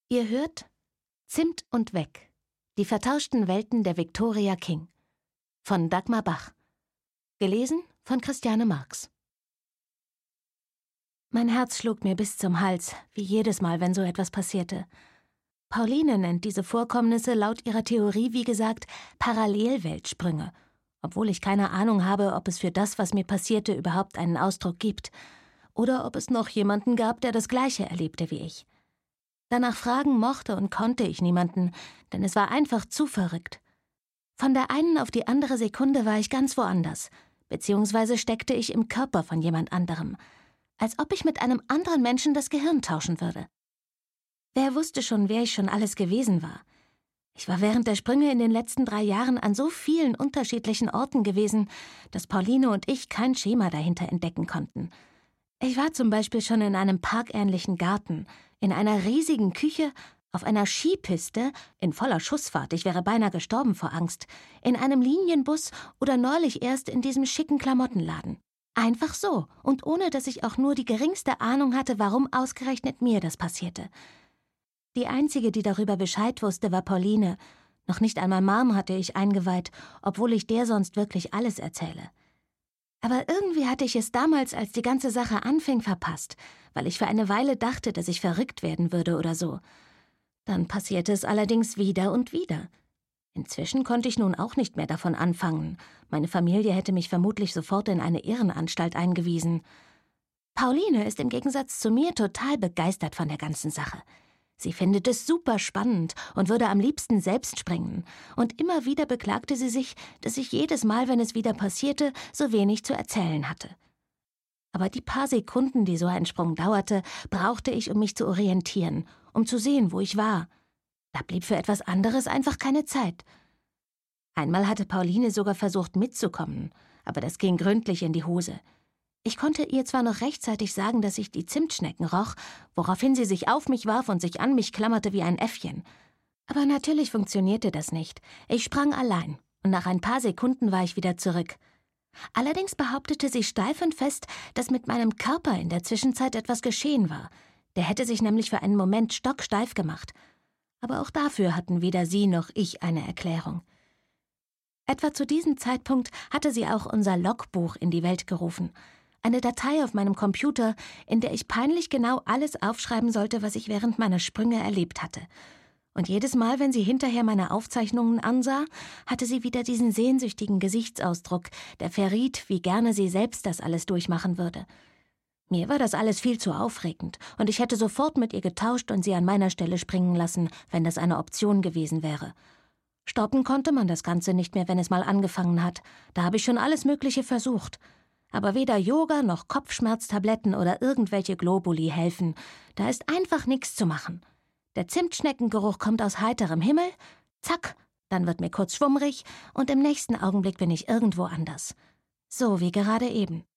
Ihr hört Zimt und Weg. Die vertauschten Welten der Victoria King von Dagmar Bach. Gelesen von Christiane Marx. Mein Herz schlug mir bis zum Hals, wie jedes Mal, wenn so etwas passierte. Pauline nennt diese Vorkommnisse laut ihrer Theorie, wie gesagt, Parallelweltsprünge, obwohl ich keine Ahnung habe, ob es für das, was mir passierte, überhaupt einen Ausdruck gibt, oder ob es noch jemanden gab, der das Gleiche erlebte wie ich. Danach fragen mochte und konnte ich niemanden, denn es war einfach zu verrückt. Von der einen auf die andere Sekunde war ich ganz woanders, beziehungsweise steckte ich im Körper von jemand anderem, als ob ich mit einem anderen Menschen das Gehirn tauschen würde. Wer wusste schon, wer ich schon alles gewesen war? Ich war während der Sprünge in den letzten 3 Jahren an so vielen unterschiedlichen Orten gewesen, dass Pauline und ich kein Schema dahinter entdecken konnten. Ich war zum Beispiel schon in einem parkähnlichen Garten, in einer riesigen Küche, auf einer Skipiste, in voller Schussfahrt, ich wäre beinahe gestorben vor Angst, in einem Linienbus oder neulich erst in diesem schicken Klamottenladen. Einfach so und ohne, dass ich auch nur die geringste Ahnung hatte, warum ausgerechnet mir das passierte. Die Einzige, die darüber Bescheid wusste, war Pauline. Noch nicht einmal Mom hatte ich eingeweiht, obwohl ich der sonst wirklich alles erzähle. Aber irgendwie hatte ich es damals, als die ganze Sache anfing, verpasst, weil ich für eine Weile dachte, dass ich verrückt werden würde oder so. Dann passierte es allerdings wieder und wieder. Inzwischen konnte ich nun auch nicht mehr davon anfangen. Meine Familie hätte mich vermutlich sofort in eine Irrenanstalt eingewiesen. Pauline ist im Gegensatz zu mir total begeistert von der ganzen Sache. Sie findet es super spannend und würde am liebsten selbst springen. Und immer wieder beklagte sie sich, dass ich jedes Mal, wenn es wieder passierte, so wenig zu erzählen hatte. Aber die paar Sekunden, die so ein Sprung dauerte, brauchte ich, um mich zu orientieren, um zu sehen, wo ich war. Da blieb für etwas anderes einfach keine Zeit. Einmal hatte Pauline sogar versucht mitzukommen, aber das ging gründlich in die Hose. Ich konnte ihr zwar noch rechtzeitig sagen, dass ich die Zimtschnecken roch, woraufhin sie sich auf mich warf und sich an mich klammerte wie ein Äffchen. Aber natürlich funktionierte das nicht. Ich sprang allein und nach ein paar Sekunden war ich wieder zurück. Allerdings behauptete sie steif und fest, dass mit meinem Körper in der Zwischenzeit etwas geschehen war. Der hätte sich nämlich für einen Moment stocksteif gemacht. Aber auch dafür hatten weder sie noch ich eine Erklärung. Etwa zu diesem Zeitpunkt hatte sie auch unser Logbuch in die Welt gerufen. Eine Datei auf meinem Computer, in der ich peinlich genau alles aufschreiben sollte, was ich während meiner Sprünge erlebt hatte. Und jedes Mal, wenn sie hinterher meine Aufzeichnungen ansah, hatte sie wieder diesen sehnsüchtigen Gesichtsausdruck, der verriet, wie gerne sie selbst das alles durchmachen würde. Mir war das alles viel zu aufregend, und ich hätte sofort mit ihr getauscht und sie an meiner Stelle springen lassen, wenn das eine Option gewesen wäre. Stoppen konnte man das Ganze nicht mehr, wenn es mal angefangen hat. Da habe ich schon alles Mögliche versucht. Aber weder Yoga noch Kopfschmerztabletten oder irgendwelche Globuli helfen. Da ist einfach nichts zu machen. Der Zimtschneckengeruch kommt aus heiterem Himmel, zack, dann wird mir kurz schwummrig und im nächsten Augenblick bin ich irgendwo anders. So wie gerade eben.